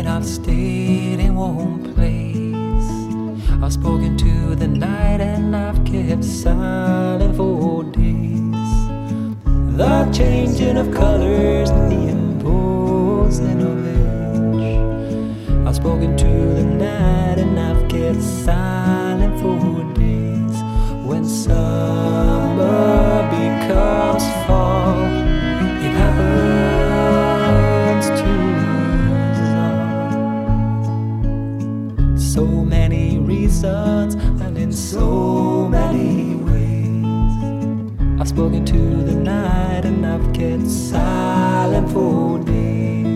and I've stayed in one place. I've spoken to the night and I've kept silent for days. The changing of colors, the imposing of age. I've spoken to the night and I've kept silent for days. When summer becomes fall, it happens to us all. So many reasons and in so many ways. I've spoken to the night and I've kept silent for days.